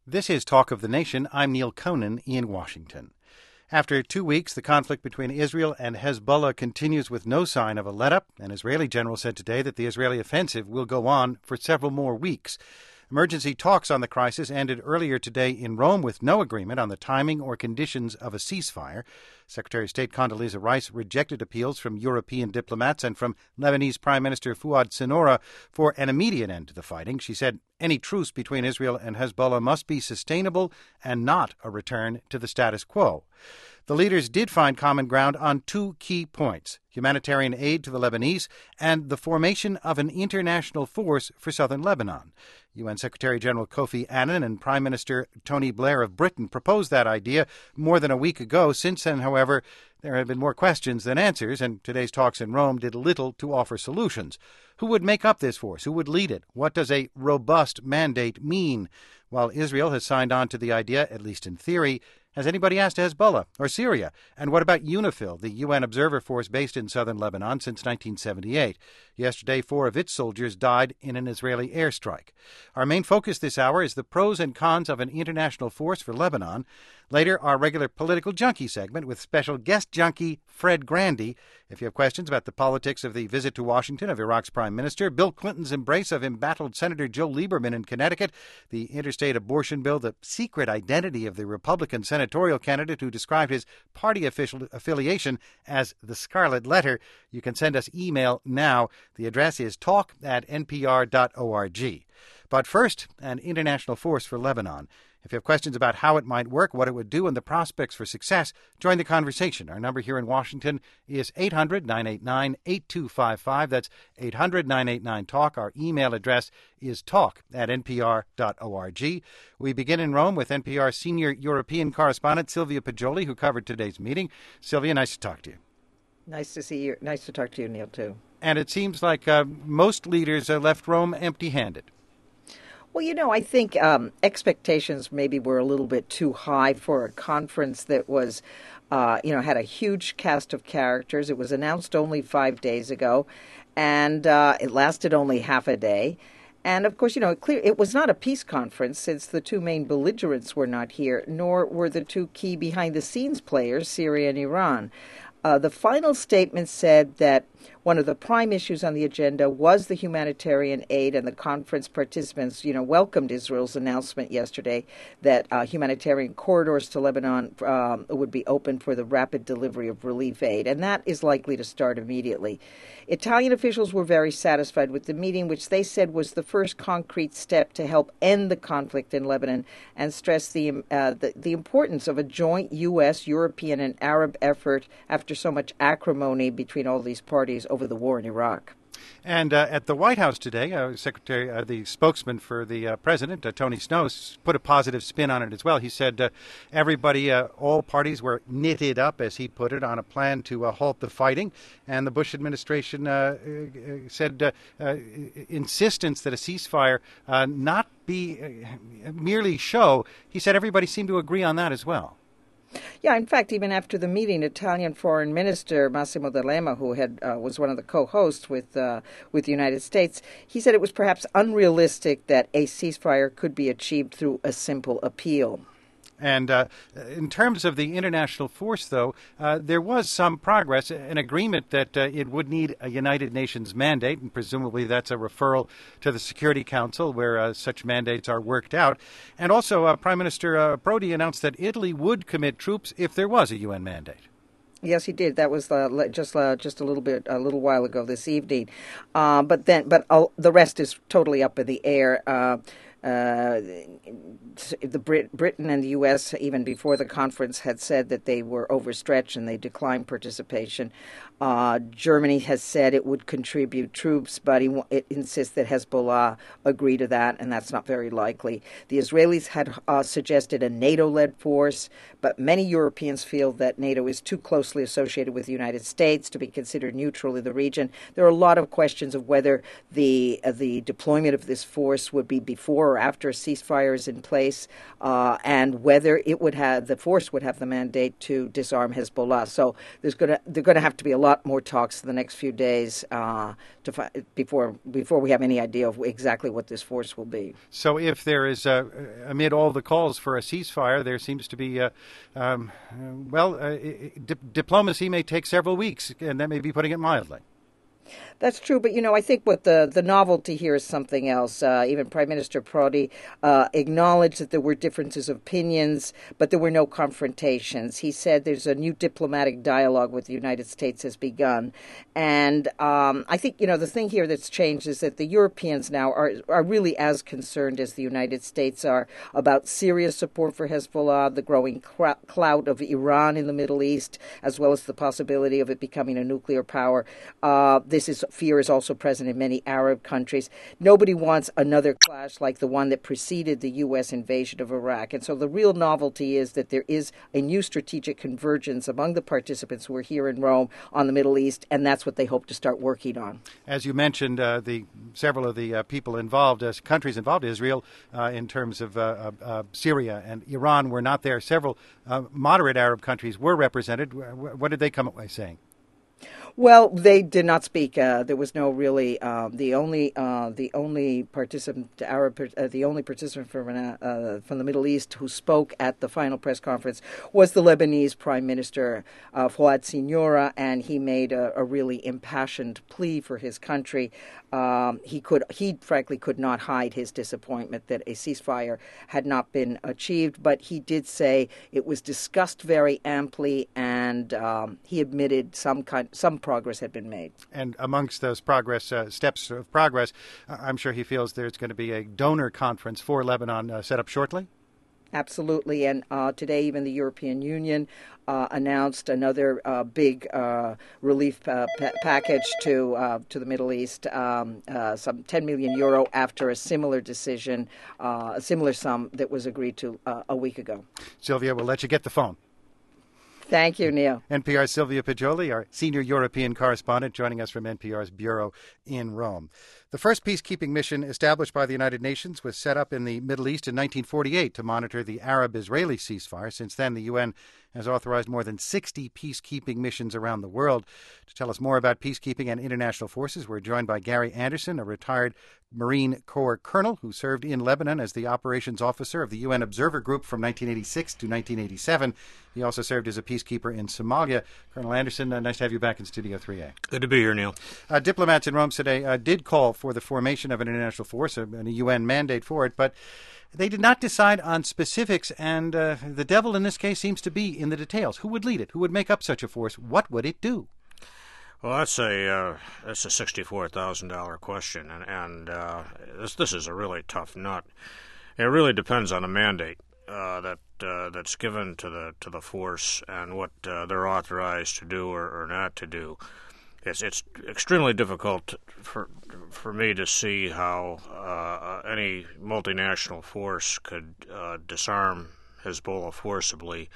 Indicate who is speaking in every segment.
Speaker 1: This is Talk of the Nation. I'm Neil Conan in Washington. After 2 weeks, the conflict between Israel and Hezbollah continues with no sign of a let-up. An Israeli general said today that the Israeli offensive will go on for several more weeks. Emergency talks on the crisis ended earlier today in Rome with no agreement on the timing or conditions of a ceasefire. Secretary of State Condoleezza Rice rejected appeals from European diplomats and from Lebanese Prime Minister Fouad Siniora for an immediate end to the fighting. She said any truce between Israel and Hezbollah must be sustainable and not a return to the status quo. The leaders did find common ground on two key points: humanitarian aid to the Lebanese and the formation of an international force for southern Lebanon. UN Secretary General Kofi Annan and Prime Minister Tony Blair of Britain proposed that idea more than a week ago. Since then, however, there have been more questions than answers, and today's talks in Rome did little to offer solutions. Who would make up this force? Who would lead it? What does a robust mandate mean? While Israel has signed on to the idea, at least in theory, has anybody asked Hezbollah or Syria? And what about UNIFIL, the UN observer force based in southern Lebanon since 1978? Yesterday, 4 of its soldiers died in an Israeli airstrike. Our main focus this hour is the pros and cons of an international force for Lebanon. Later, our regular political junkie segment with special guest junkie Fred Grandy. If you have questions about the politics of the visit to Washington of Iraq's prime minister, Bill Clinton's embrace of embattled Senator Joe Lieberman in Connecticut, the interstate abortion bill, the secret identity of the Republican senatorial candidate who described his party affiliation as the Scarlet Letter, you can send us email now. The address is talk@npr.org. But first, an international force for Lebanon. If you have questions about how it might work, what it would do, and the prospects for success, join the conversation. Our number here in Washington is 800-989-8255. That's 800-989-TALK. Our email address is talk@npr.org. We begin in Rome with NPR senior European correspondent Sylvia Poggioli, who covered today's meeting. Sylvia, nice to talk to you.
Speaker 2: Nice to see you. Nice to talk to you, Neil, too.
Speaker 1: And it seems like most leaders left Rome empty-handed.
Speaker 2: Well, I think expectations maybe were a little bit too high for a conference that was, had a huge cast of characters. It was announced only 5 days ago, and it lasted only half a day. And, of course, it was not a peace conference since the two main belligerents were not here, nor were the two key behind-the-scenes players, Syria and Iran. The final statement said that one of the prime issues on the agenda was the humanitarian aid, and the conference participants, welcomed Israel's announcement yesterday that humanitarian corridors to Lebanon would be open for the rapid delivery of relief aid, and that is likely to start immediately. Italian officials were very satisfied with the meeting, which they said was the first concrete step to help end the conflict in Lebanon, and stressed the importance of a joint U.S., European, and Arab effort after so much acrimony between all these parties over the war in Iraq.
Speaker 1: And at the White House today, the spokesman for the president, Tony Snow, put a positive spin on it as well. He said all parties were knitted up, as he put it, on a plan to halt the fighting. And the Bush administration said insistence that a ceasefire not be merely show. He said everybody seemed to agree on that as well.
Speaker 2: Yeah, in fact, even after the meeting, Italian Foreign Minister Massimo D'Alema, who was one of the co-hosts with the United States, he said it was perhaps unrealistic that a ceasefire could be achieved through a simple appeal.
Speaker 1: And in terms of the international force, though, there was some progress, an agreement that it would need a United Nations mandate, and presumably that's a referral to the Security Council where such mandates are worked out. And also, Prime Minister Prodi announced that Italy would commit troops if there was a UN mandate.
Speaker 2: Yes, he did. That was just a little while ago this evening. But the rest is totally up in the air. Britain and the U.S., even before the conference, had said that they were overstretched and they declined participation. Germany has said it would contribute troops, but it insists that Hezbollah agree to that, and that's not very likely. The Israelis had suggested a NATO-led force, but many Europeans feel that NATO is too closely associated with the United States to be considered neutral in the region. There are a lot of questions of whether the deployment of this force would be before or after a ceasefire is in place. place, and whether the force would have the mandate to disarm Hezbollah. So they're going to have to be a lot more talks in the next few days before we have any idea of exactly what this force will be.
Speaker 1: So if there is, amid all the calls for a ceasefire, there seems to be, diplomacy may take several weeks, and that may be putting it mildly.
Speaker 2: That's true, but I think what the novelty here is something else. Even Prime Minister Prodi acknowledged that there were differences of opinions, but there were no confrontations. He said there's a new diplomatic dialogue with the United States has begun, and I think the thing here that's changed is that the Europeans now are really as concerned as the United States are about Syria's support for Hezbollah, the growing clout of Iran in the Middle East, as well as the possibility of it becoming a nuclear power. Fear is also present in many Arab countries. Nobody wants another clash like the one that preceded the U.S. invasion of Iraq. And so the real novelty is that there is a new strategic convergence among the participants who are here in Rome on the Middle East, and that's what they hope to start working on.
Speaker 1: As you mentioned, several of the people involved, countries involved, Israel, in terms of Syria and Iran, were not there. Several moderate Arab countries were represented. What did they come away saying?
Speaker 2: Well, they did not speak. There was no really the only participant from the Middle East who spoke at the final press conference was the Lebanese Prime Minister Fouad Siniora, and he made a really impassioned plea for his country. He frankly could not hide his disappointment that a ceasefire had not been achieved, but he did say it was discussed very amply, and he admitted some progress had been made.
Speaker 1: And amongst those steps of progress, I'm sure he feels there's going to be a donor conference for Lebanon set up shortly.
Speaker 2: Absolutely, and today even the European Union announced another big relief package to the Middle East, some 10 million euro after a similar decision, a similar sum that was agreed to a week ago.
Speaker 1: Sylvia, we'll let you get the phone.
Speaker 2: Thank you, Neil.
Speaker 1: NPR's Sylvia Poggioli, our senior European correspondent, joining us from NPR's bureau in Rome. The first peacekeeping mission established by the United Nations was set up in the Middle East in 1948 to monitor the Arab-Israeli ceasefire. Since then, the UN has authorized more than 60 peacekeeping missions around the world. To tell us more about peacekeeping and international forces, we're joined by Gary Anderson, a retired Marine Corps colonel who served in Lebanon as the operations officer of the UN Observer Group from 1986 to 1987. He also served as a peacekeeper in Somalia. Colonel Anderson, nice to have you back in Studio 3A.
Speaker 3: Good to be here, Neil.
Speaker 1: Diplomats in Rome today did call for the formation of an international force and a UN mandate for it, but they did not decide on specifics, and the devil in this case seems to be in the details. Who would lead it? Who would make up such a force? What would it do?
Speaker 3: Well, that's a $64,000 question, and this is a really tough nut. It really depends on the mandate that's given to the force and what they're authorized to do or not to do. It's extremely difficult for me to see how any multinational force could disarm Hezbollah forcibly.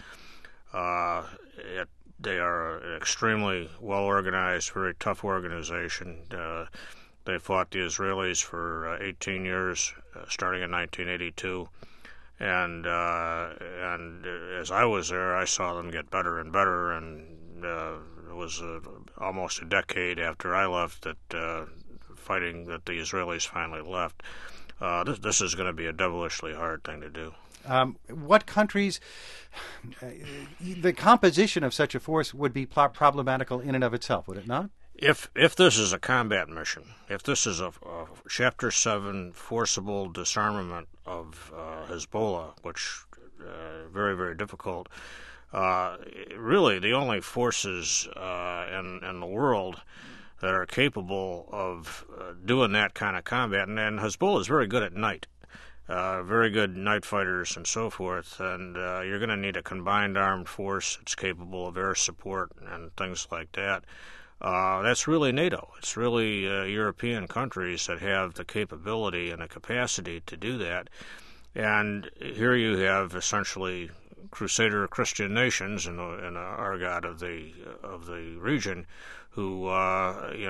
Speaker 3: They are an extremely well-organized, very tough organization. They fought the Israelis for 18 years, starting in 1982. And as I was there, I saw them get better and better, and it was almost a decade after I left that fighting that the Israelis finally left. This is going to be a devilishly hard thing to do.
Speaker 1: What countries, the composition of such a force would be problematical in and of itself, would it not?
Speaker 3: If this is a combat mission, if this is a Chapter 7 forcible disarmament of Hezbollah, which very, very difficult, really the only forces in the world that are capable of doing that kind of combat, and Hezbollah is very good at night. Very good night fighters and so forth, and you're going to need a combined armed force that's capable of air support and things like that. That's really NATO. It's really European countries that have the capability and the capacity to do that. And here you have essentially Crusader Christian nations in the argot of the region, who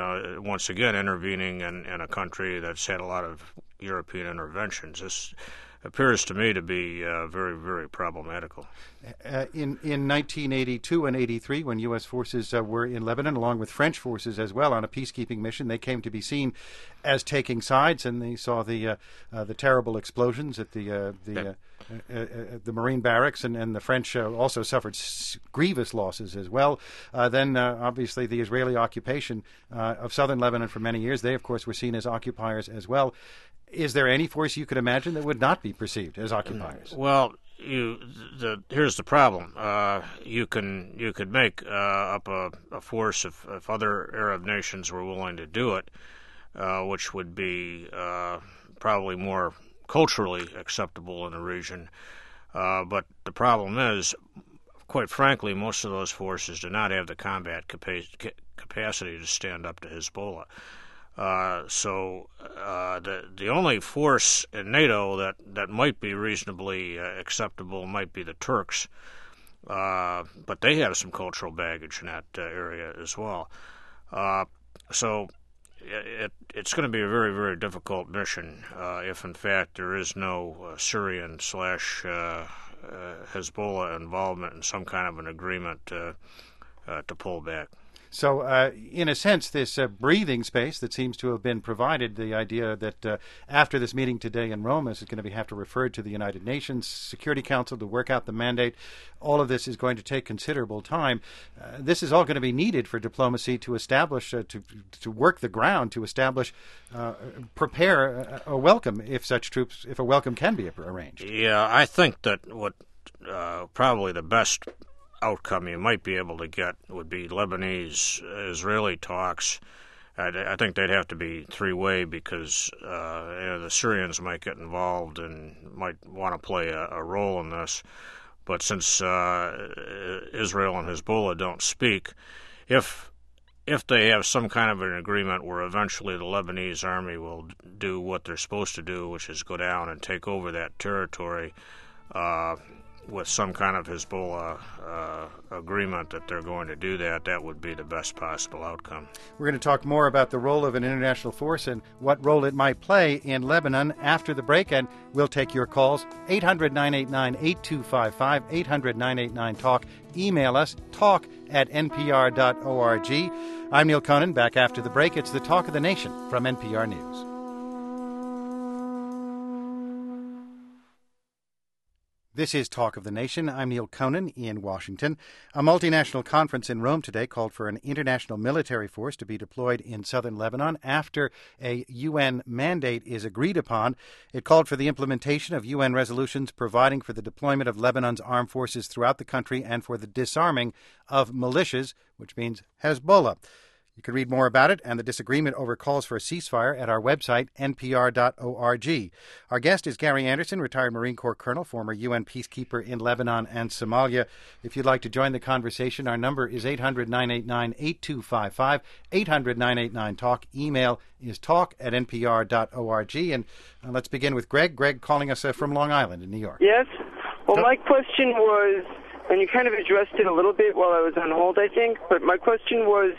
Speaker 3: once again intervening in a country that's had a lot of European interventions. appears to me to be very, very problematical.
Speaker 1: In 1982 and 83, when U.S. forces were in Lebanon, along with French forces as well, on a peacekeeping mission, they came to be seen as taking sides, and they saw the terrible explosions at the Marine barracks, and the French also suffered grievous losses as well. Then, obviously, the Israeli occupation of southern Lebanon for many years, they, of course, were seen as occupiers as well. Is there any force you could imagine that would not be perceived as occupiers?
Speaker 3: Well, here's the problem. You could make up a force if other Arab nations were willing to do it, which would be probably more culturally acceptable in the region. But the problem is, quite frankly, most of those forces do not have the combat capacity to stand up to Hezbollah. So the only force in NATO that might be reasonably acceptable might be the Turks, but they have some cultural baggage in that area as well. So it's going to be a very, very difficult mission if, in fact, there is no Syrian / Hezbollah involvement in some kind of an agreement to pull back.
Speaker 1: So, in a sense, this breathing space that seems to have been provided, the idea that after this meeting today in Rome, this is going to have to refer to the United Nations Security Council to work out the mandate. All of this is going to take considerable time. This is all going to be needed for diplomacy to establish, to work the ground, to establish, prepare a welcome if a welcome can be arranged.
Speaker 3: Yeah, I think that what probably the best outcome you might be able to get would be Lebanese-Israeli talks. I think they'd have to be three-way because the Syrians might get involved and might want to play a role in this. But since Israel and Hezbollah don't speak, if they have some kind of an agreement where eventually the Lebanese army will do what they're supposed to do, which is go down and take over that territory, with some kind of Hezbollah agreement that they're going to do that would be the best possible outcome.
Speaker 1: We're going to talk more about the role of an international force and what role it might play in Lebanon after the break, and we'll take your calls. 800-989-8255, 800-989-TALK. Email us, talk@npr.org. I'm Neil Conan, back after the break. It's the Talk of the Nation from NPR News. This is Talk of the Nation. I'm Neil Conan in Washington. A multinational conference in Rome today called for an international military force to be deployed in southern Lebanon after a UN mandate is agreed upon. It called for the implementation of UN resolutions providing for the deployment of Lebanon's armed forces throughout the country and for the disarming of militias, which means Hezbollah. You can read more about it and the disagreement over calls for a ceasefire at our website, npr.org. Our guest is Gary Anderson, retired Marine Corps colonel, former UN peacekeeper in Lebanon and Somalia. If you'd like to join the conversation, our number is 800-989-8255, 800-989-TALK. Email is talk@npr.org. And let's begin with Greg. Greg calling us from Long Island in New York.
Speaker 4: Yes. Well, my question was, and you kind of addressed it a little bit while I was on hold, I think, but my question was,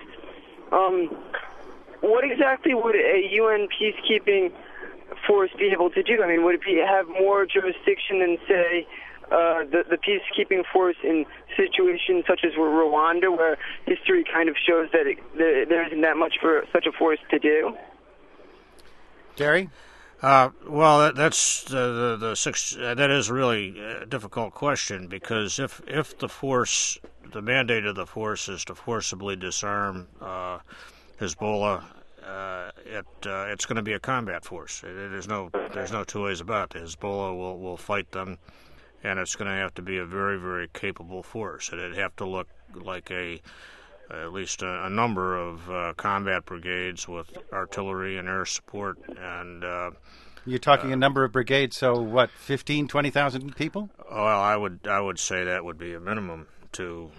Speaker 4: what exactly would a UN peacekeeping force be able to do? I mean, would it have more jurisdiction than, say, the peacekeeping force in situations such as Rwanda, where history kind of shows that there isn't that much for such a force to do?
Speaker 1: Gary?
Speaker 3: Well, that's that is really a difficult question, because if the mandate of the force is to forcibly disarm Hezbollah, it's going to be a combat force. There's no two ways about it. Hezbollah will fight them, and it's going to have to be a very, very capable force. It'd have to look like at least a number of combat brigades with artillery and air support. And
Speaker 1: you're talking a number of brigades, so what, 15,000, 20,000 people?
Speaker 3: Well, I would say that would be a minimum to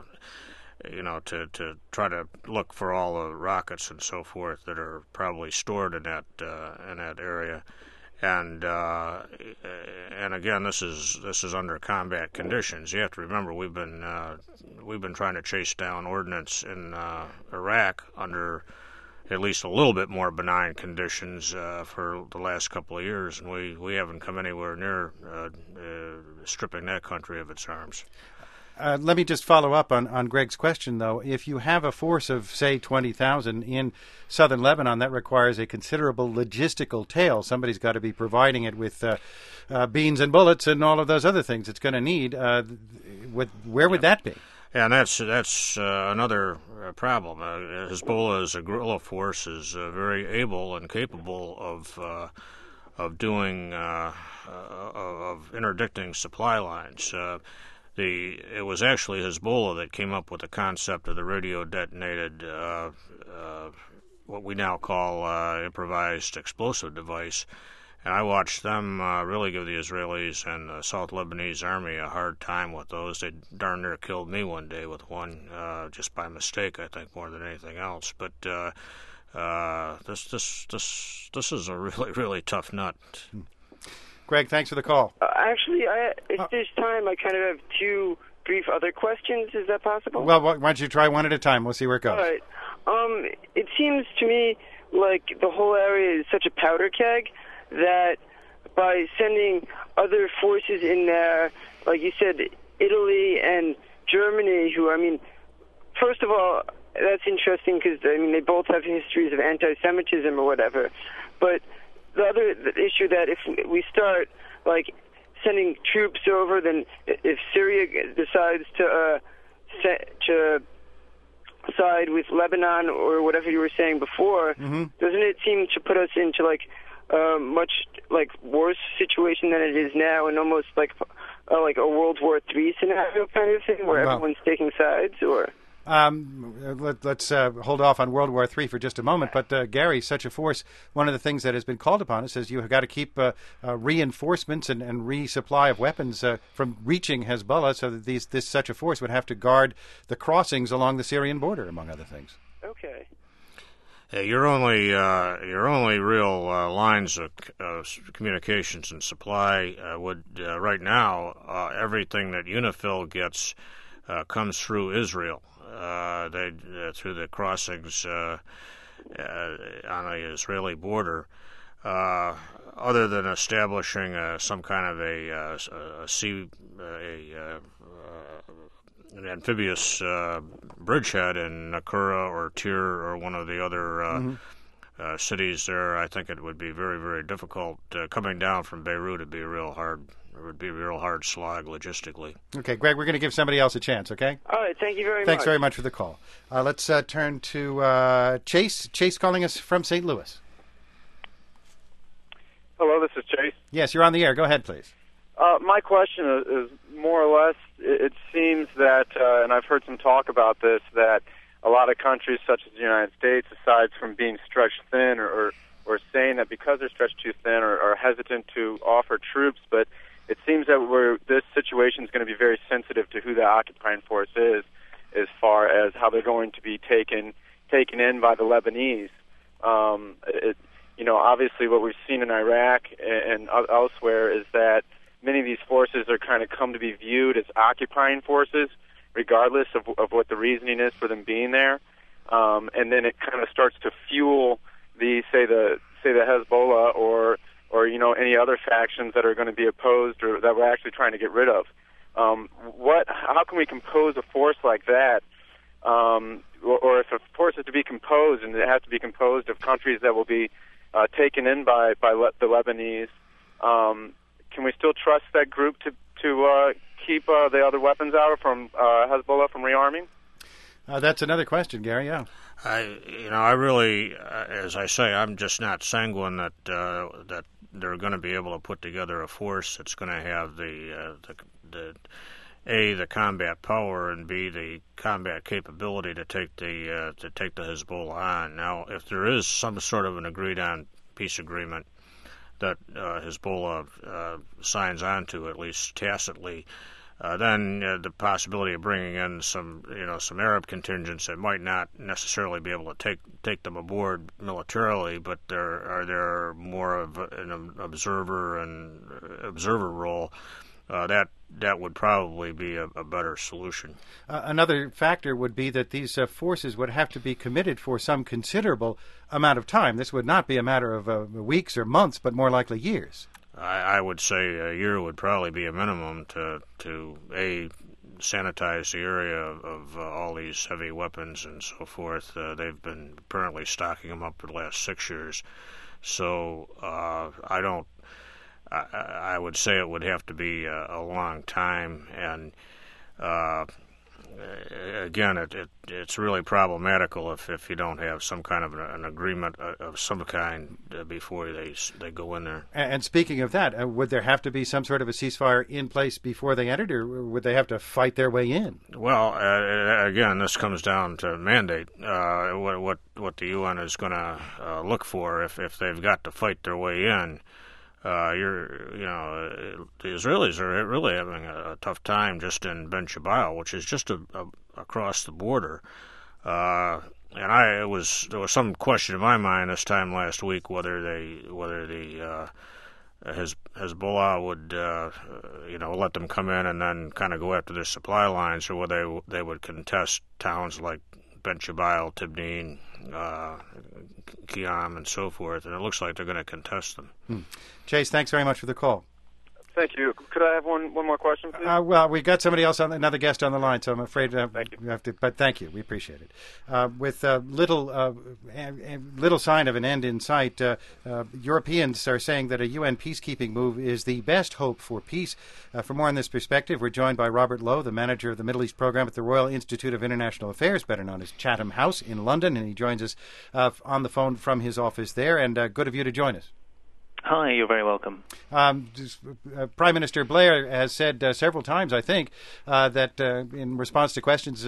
Speaker 3: try to look for all the rockets and so forth that are probably stored in that area. And again, this is under combat conditions. You have to remember we've been trying to chase down ordnance in Iraq under at least a little bit more benign conditions for the last couple of years, and we haven't come anywhere near stripping that country of its arms.
Speaker 1: Let me just follow up on Greg's question, though. If you have a force of, say, 20,000 in southern Lebanon, that requires a considerable logistical tail. Somebody's got to be providing it with beans and bullets and all of those other things it's going to need. Where would that be?
Speaker 3: And that's another problem. Hezbollah as a guerrilla force is very able and capable of doing of interdicting supply lines. It was actually Hezbollah that came up with the concept of the radio-detonated, what we now call improvised explosive device. And I watched them really give the Israelis and the South Lebanese army a hard time with those. They darn near killed me one day with one, just by mistake, I think, more than anything else. But this is a really, really tough nut.
Speaker 1: Greg, thanks for the call.
Speaker 4: Actually, at this time, I kind of have two brief other questions. Is that possible?
Speaker 1: Well, why don't you try one at a time? We'll see where it goes.
Speaker 4: All right. It seems to me like the whole area is such a powder keg that by sending other forces in there, like you said, Italy and Germany, who, I mean, first of all, that's interesting because, I mean, they both have histories of anti-Semitism or whatever. But the other issue that if we start, like, sending troops over, then if Syria decides to side with Lebanon or whatever you were saying before, doesn't it seem to put us into, like, much like worse situation than it is now, and almost like a World War III scenario kind of thing, where everyone's taking sides? Or
Speaker 1: let's hold off on World War III for just a moment. But Gary, such a force, one of the things that has been called upon, it says you have got to keep reinforcements and resupply of weapons from reaching Hezbollah, so that such a force would have to guard the crossings along the Syrian border, among other things.
Speaker 4: Okay.
Speaker 3: Your only real lines of communications and supply would right now everything that UNIFIL gets comes through Israel. Through the crossings on the Israeli border. Other than establishing some kind of an amphibious bridgehead in Nakura or Tyr or one of the other cities there, I think it would be very, very difficult. Coming down from Beirut would be real hard. It would be a real hard slog logistically.
Speaker 1: Okay, Greg, we're going to give somebody else a chance, okay?
Speaker 4: All right, thank you very much.
Speaker 1: Thanks very much for the call. Let's turn to Chase. Chase calling us from St. Louis.
Speaker 5: Hello, this is Chase.
Speaker 1: Yes, you're on the air. Go ahead, please.
Speaker 5: My question is more or less, it seems that, and I've heard some talk about this, that a lot of countries such as the United States, aside from being stretched thin or saying that because they're stretched too thin are hesitant to offer troops, but it seems that this situation is going to be very sensitive to who the occupying force is, as far as how they're going to be taken in by the Lebanese. Obviously what we've seen in Iraq and elsewhere is that many of these forces are kind of come to be viewed as occupying forces, regardless of what the reasoning is for them being there. And then it kind of starts to fuel the Hezbollah or any other factions that are going to be opposed or that we're actually trying to get rid of. How can we compose a force like that? Or if a force is to be composed, and it has to be composed of countries that will be taken in by the Lebanese, can we still trust that group to keep the other weapons out from Hezbollah from rearming?
Speaker 1: That's another question, Gary. Yeah.
Speaker 3: I really, as I say, I'm just not sanguine that they're going to be able to put together a force that's going to have the combat power and B, the combat capability to take the Hezbollah on. Now, if there is some sort of an agreed-on peace agreement that Hezbollah signs on to, at least tacitly, then the possibility of bringing in some Arab contingents that might not necessarily be able to take them aboard militarily, but they're more of an observer role. That that would probably be a better solution.
Speaker 1: Another factor would be that these forces would have to be committed for some considerable amount of time. This would not be a matter of weeks or months, but more likely years.
Speaker 3: I would say a year would probably be a minimum to sanitize the area of all these heavy weapons and so forth. They've been apparently stocking them up for the last 6 years. So I would say it would have to be a long time, and again, it's really problematical if you don't have some kind of an agreement of some kind before they go in there.
Speaker 1: And speaking of that, would there have to be some sort of a ceasefire in place before they entered, or would they have to fight their way in?
Speaker 3: Well, again, this comes down to mandate. What the UN is going to look for if they've got to fight their way in. The Israelis are really having a tough time just in Ben Jabal, which is just across the border. And there was some question in my mind this time last week whether the Hezbollah would let them come in and then kind of go after their supply lines, or whether they would contest towns like Ben Jabal, Tibnin, Qiyam, and so forth, and it looks like they're going to contest them.
Speaker 1: Chase, thanks very much for the call.
Speaker 5: Thank you. Could I have one more question, please?
Speaker 1: Well, we got somebody else, another guest on the line, so I'm afraid
Speaker 5: thank you.
Speaker 1: We have to. But thank you, we appreciate it. With little sign of an end in sight, Europeans are saying that a UN peacekeeping move is the best hope for peace. For more on this perspective, we're joined by Robert Lowe, the manager of the Middle East program at the Royal Institute of International Affairs, better known as Chatham House in London, and he joins us on the phone from his office there. And good of you to join us.
Speaker 6: Hi, you're very welcome.
Speaker 1: Prime Minister Blair has said several times, I think, that in response to questions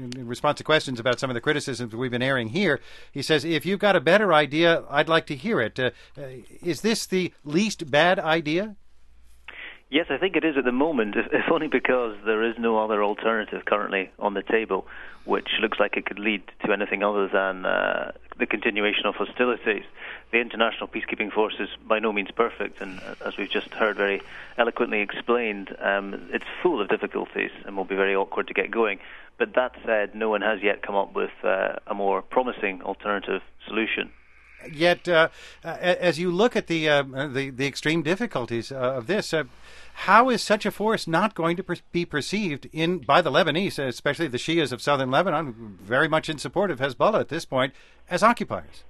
Speaker 1: about some of the criticisms we've been airing here, he says, "If you've got a better idea, I'd like to hear it." Is this the least bad idea?
Speaker 6: Yes, I think it is at the moment, if only because there is no other alternative currently on the table, which looks like it could lead to anything other than the continuation of hostilities. The international peacekeeping force is by no means perfect, and as we've just heard very eloquently explained, it's full of difficulties and will be very awkward to get going. But that said, no one has yet come up with a more promising alternative solution.
Speaker 1: Yet, as you look at the extreme difficulties of this, how is such a force not going to be perceived by the Lebanese, especially the Shias of southern Lebanon, very much in support of Hezbollah at this point, as occupiers?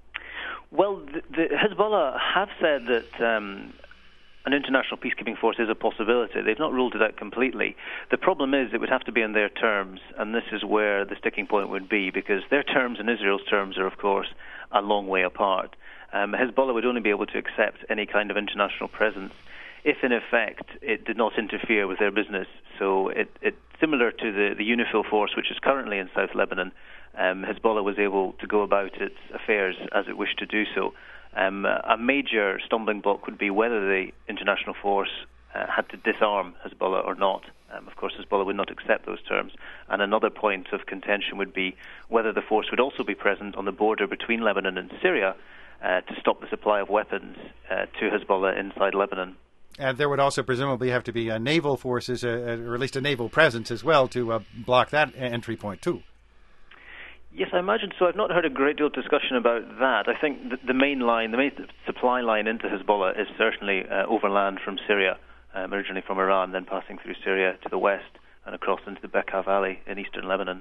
Speaker 6: Well, the Hezbollah have said that an international peacekeeping force is a possibility. They've not ruled it out completely. The problem is it would have to be on their terms, and this is where the sticking point would be, because their terms and Israel's terms are, of course, a long way apart. Hezbollah would only be able to accept any kind of international presence if, in effect, it did not interfere with their business. So it's similar to the UNIFIL force, which is currently in South Lebanon. Hezbollah was able to go about its affairs as it wished to do so. A major stumbling block would be whether the international force had to disarm Hezbollah or not. Of course, Hezbollah would not accept those terms. And another point of contention would be whether the force would also be present on the border between Lebanon and Syria to stop the supply of weapons to Hezbollah inside Lebanon.
Speaker 1: And there would also presumably have to be naval forces, or at least a naval presence as well, to block that entry point too.
Speaker 6: Yes, I imagine so. I've not heard a great deal of discussion about that. I think the main supply line into Hezbollah is certainly overland from Syria, originally from Iran, then passing through Syria to the west and across into the Bekaa Valley in eastern Lebanon.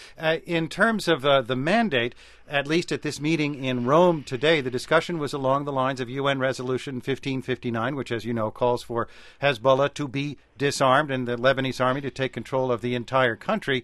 Speaker 1: In terms of the mandate, at least at this meeting in Rome today, the discussion was along the lines of UN Resolution 1559, which, as you know, calls for Hezbollah to be disarmed and the Lebanese army to take control of the entire country.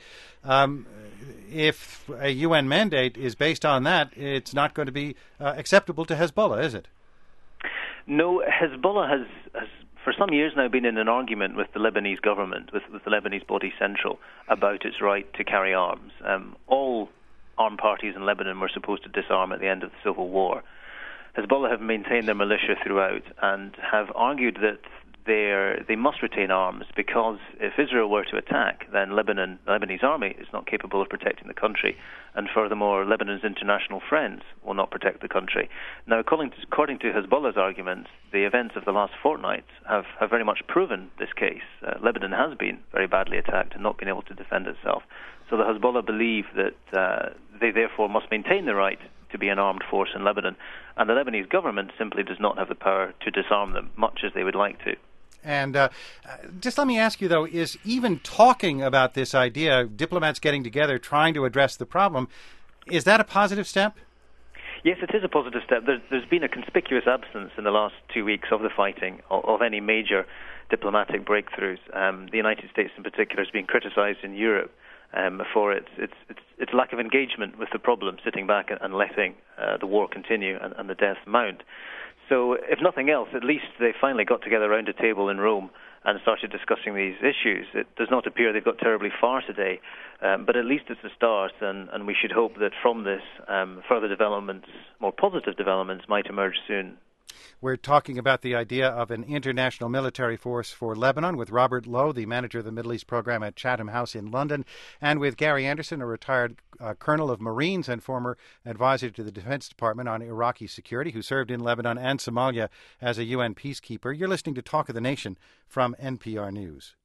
Speaker 1: If a UN mandate is based on that, it's not going to be acceptable to Hezbollah, is it?
Speaker 6: No, Hezbollah has for some years now been in an argument with the Lebanese government, with the Lebanese body central, about its right to carry arms. All armed parties in Lebanon were supposed to disarm at the end of the civil war. Hezbollah have maintained their militia throughout and have argued that they must retain arms, because if Israel were to attack, then the Lebanese army is not capable of protecting the country, and furthermore, Lebanon's international friends will not protect the country. Now, according to Hezbollah's arguments, the events of the last fortnight have very much proven this case. Lebanon has been very badly attacked and not been able to defend itself. So the Hezbollah believe that they therefore must maintain the right to be an armed force in Lebanon, and the Lebanese government simply does not have the power to disarm them, much as they would like to.
Speaker 1: And just let me ask you, though, is even talking about this idea, diplomats getting together, trying to address the problem, is that a positive step?
Speaker 6: Yes, it is a positive step. There's been a conspicuous absence in the last 2 weeks of the fighting, of any major diplomatic breakthroughs. The United States in particular has been criticized in Europe for its lack of engagement with the problem, sitting back and letting the war continue and the deaths mount. So, if nothing else, at least they finally got together around a table in Rome and started discussing these issues. It does not appear they've got terribly far today, but at least it's a start, and we should hope that from this, further developments, more positive developments, might emerge soon.
Speaker 1: We're talking about the idea of an international military force for Lebanon with Robert Lowe, the manager of the Middle East program at Chatham House in London, and with Gary Anderson, a retired colonel of Marines and former advisor to the Defense Department on Iraqi security, who served in Lebanon and Somalia as a UN peacekeeper. You're listening to Talk of the Nation from NPR News.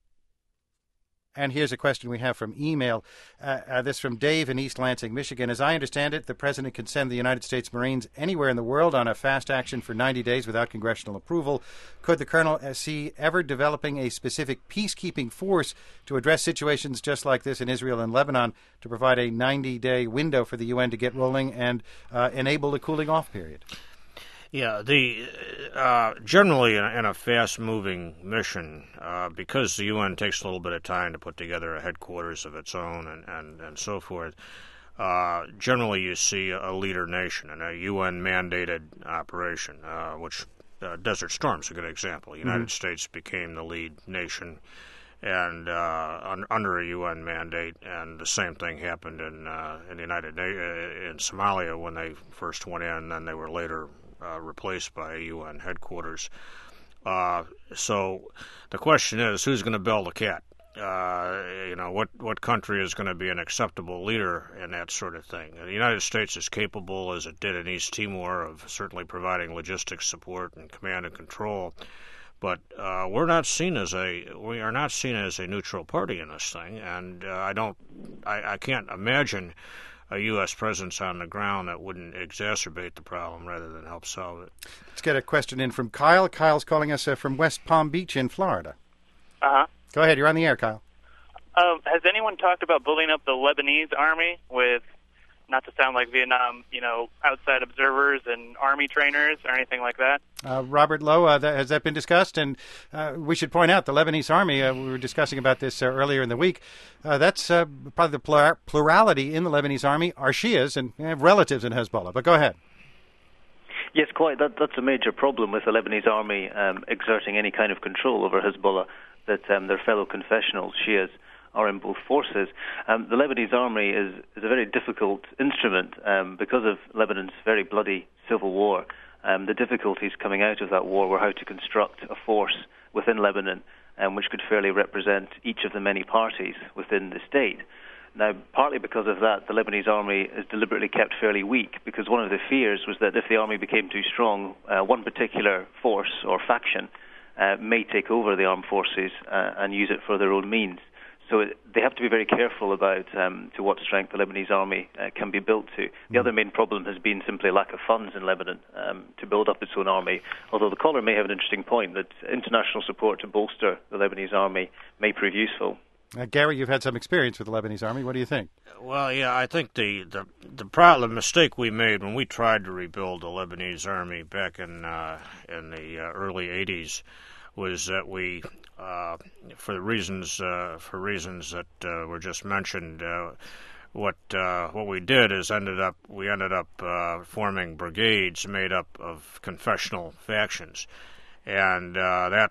Speaker 1: And here's a question we have from email. This from Dave in East Lansing, Michigan. As I understand it, the President can send the United States Marines anywhere in the world on a fast action for 90 days without congressional approval. Could the Colonel see ever developing a specific peacekeeping force to address situations just like this in Israel and Lebanon, to provide a 90-day window for the UN to get rolling and enable a cooling-off period?
Speaker 3: Yeah, generally in a fast-moving mission, because the UN takes a little bit of time to put together a headquarters of its own and so forth, generally you see a leader nation in a UN-mandated operation, which Desert Storm's a good example. The United States became the lead nation and under a UN mandate, and the same thing happened in Somalia when they first went in, then they were later replaced by UN headquarters. So the question is, who's going to bell the cat? What country is going to be an acceptable leader in that sort of thing? The United States is capable, as it did in East Timor, of certainly providing logistics support and command and control. But we are not seen as a neutral party in this thing, and I can't imagine a U.S. presence on the ground that wouldn't exacerbate the problem rather than help solve it.
Speaker 1: Let's get a question in from Kyle. Kyle's calling us from West Palm Beach in Florida.
Speaker 7: Uh-huh.
Speaker 1: Go ahead. You're on the air, Kyle.
Speaker 7: Has anyone talked about building up the Lebanese army with, not to sound like Vietnam, outside observers and army trainers or anything like that?
Speaker 1: Robert Lowe, has that been discussed? And we should point out the Lebanese army, we were discussing about this earlier in the week, that's probably the plurality in the Lebanese army are Shias and have relatives in Hezbollah. But go ahead.
Speaker 6: Yes, quite. That's a major problem with the Lebanese army exerting any kind of control over Hezbollah, that their fellow confessionals, Shias, are in both forces. The Lebanese army is a very difficult instrument because of Lebanon's very bloody civil war. The difficulties coming out of that war were how to construct a force within Lebanon which could fairly represent each of the many parties within the state. Now, partly because of that, the Lebanese army is deliberately kept fairly weak, because one of the fears was that if the army became too strong, one particular force or faction may take over the armed forces and use it for their own means. So they have to be very careful about to what strength the Lebanese army can be built to. The other main problem has been simply lack of funds in Lebanon to build up its own army, although the caller may have an interesting point that international support to bolster the Lebanese army may prove useful.
Speaker 1: Gary, you've had some experience with the Lebanese army. What do you think?
Speaker 3: Well, yeah, I think the mistake we made when we tried to rebuild the Lebanese army back in the early 80s was that we, for reasons that were just mentioned, what we did is we ended up forming brigades made up of confessional factions, and that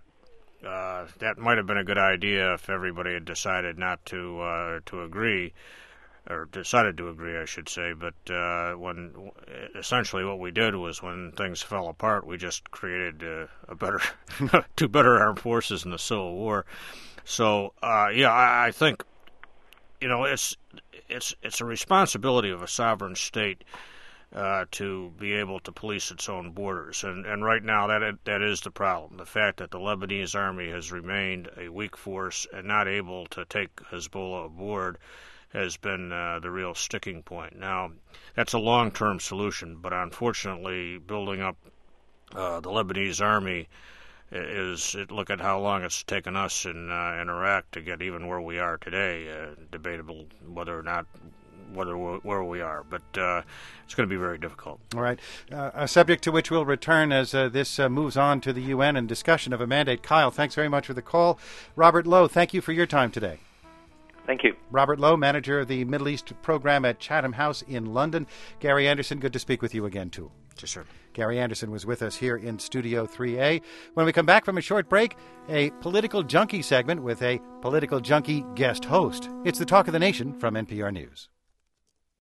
Speaker 3: might have been a good idea if everybody had decided not to agree. or decided to agree, I should say. But when essentially what we did was, when things fell apart, we just created two better armed forces in the Civil War. So I think it's a responsibility of a sovereign state to be able to police its own borders, and right now that is the problem. The fact that the Lebanese army has remained a weak force and not able to take Hezbollah aboard has been the real sticking point. Now, that's a long-term solution, but unfortunately, building up the Lebanese army look at how long it's taken us in Iraq to get even where we are today. Debatable whether where we are, but it's going to be very difficult.
Speaker 1: All right. A subject to which we'll return as this moves on to the UN and discussion of a mandate. Kyle, thanks very much for the call. Robert Lowe, thank you for your time today.
Speaker 6: Thank you.
Speaker 1: Robert Lowe, manager of the Middle East program at Chatham House in London. Gary Anderson, good to speak with you again, too.
Speaker 3: Yes, sir.
Speaker 1: Gary Anderson was with us here in Studio 3A. When we come back from a short break, a political junkie segment with a political junkie guest host. It's the Talk of the Nation from NPR News.